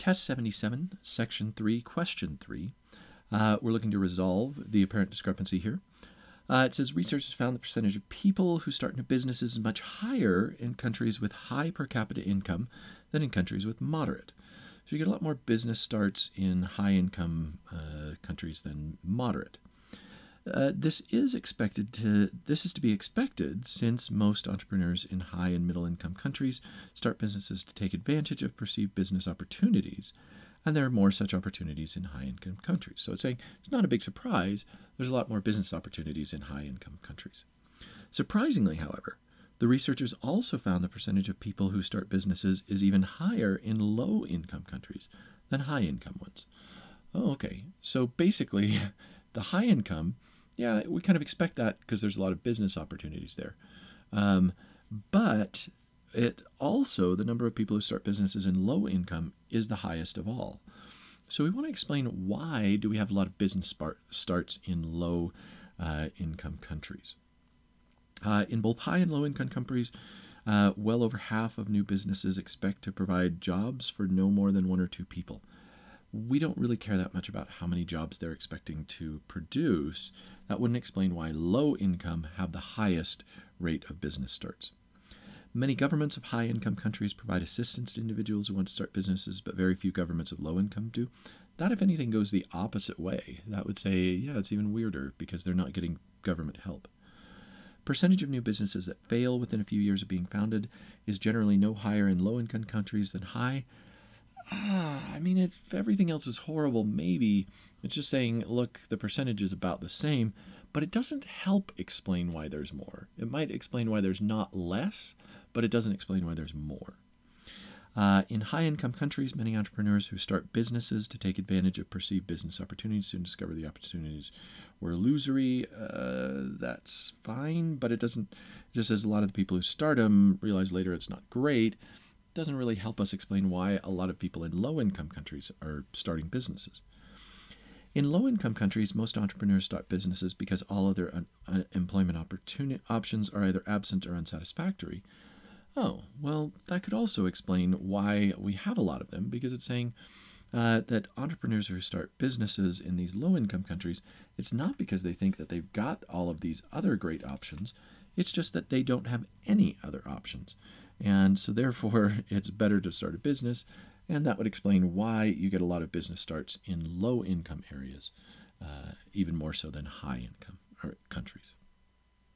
Test 77, Section 3, Question 3. We're looking to resolve the apparent discrepancy here. It says researchers found the percentage of people who start new businesses is much higher in countries with high per capita income than in countries with moderate. So you get a lot more business starts in high-income countries than moderate. This is to be expected since most entrepreneurs in high and middle income countries start businesses to take advantage of perceived business opportunities, and there are more such opportunities in high income countries. So it's saying it's not a big surprise. There's a lot more business opportunities in high income countries. Surprisingly, however, the researchers also found the percentage of people who start businesses is even higher in low income countries than high income ones. Oh, okay. So basically, the high income, yeah, we kind of expect that because there's a lot of business opportunities there. But it also, the number of people who start businesses in low income is the highest of all. So we want to explain why do we have a lot of business starts in low income countries. In both high and low income countries, well over half of new businesses expect to provide jobs for no more than 1 or 2 people. We don't really care that much about how many jobs they're expecting to produce. That wouldn't explain why low income have the highest rate of business starts. Many governments of high-income countries provide assistance to individuals who want to start businesses, but very few governments of low income do. That, if anything, goes the opposite way. That would say, yeah, it's even weirder because they're not getting government help. Percentage of new businesses that fail within a few years of being founded is generally no higher in low-income countries than high. I mean, if everything else is horrible, maybe. It's just saying, look, the percentage is about the same, but it doesn't help explain why there's more. It might explain why there's not less, but it doesn't explain why there's more. In high-income countries, many entrepreneurs who start businesses to take advantage of perceived business opportunities soon discover the opportunities were illusory. That's fine, but it doesn't, just as a lot of the people who start them realize later it's not great, doesn't really help us explain why a lot of people in low-income countries are starting businesses. In low-income countries, most entrepreneurs start businesses because all other employment options are either absent or unsatisfactory. Oh, well, that could also explain why we have a lot of them, because it's saying that entrepreneurs who start businesses in these low-income countries, it's not because they think that they've got all of these other great options. It's just that they don't have any other options. And so therefore, it's better to start a business, and that would explain why you get a lot of business starts in low-income areas, even more so than high-income countries.